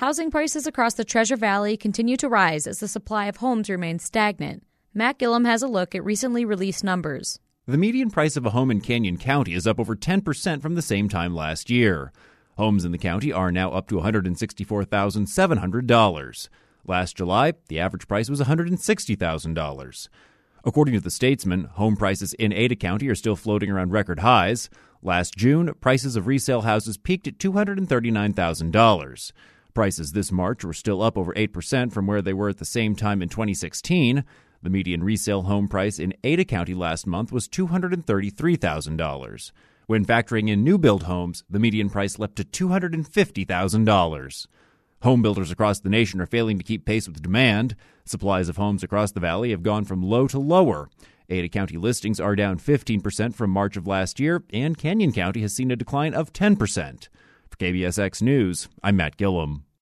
Housing prices across the Treasure Valley continue to rise as the supply of homes remains stagnant. Matt Gillum has a look at recently released numbers. The median price of a home in Canyon County is up over 10% from the same time last year. Homes in the county are now up to $164,700. Last July, the average price was $160,000. According to the Statesman, home prices in Ada County are still floating around record highs. Last June, prices of resale houses peaked at $239,000. Prices this March were still up over 8% from where they were at the same time in 2016. The median resale home price in Ada County last month was $233,000. When factoring in new-build homes, the median price leapt to $250,000. Home builders across the nation are failing to keep pace with demand. Supplies of homes across the valley have gone from low to lower. Ada County listings are down 15% from March of last year, and Canyon County has seen a decline of 10%. For KBSX News, I'm Matt Gillum.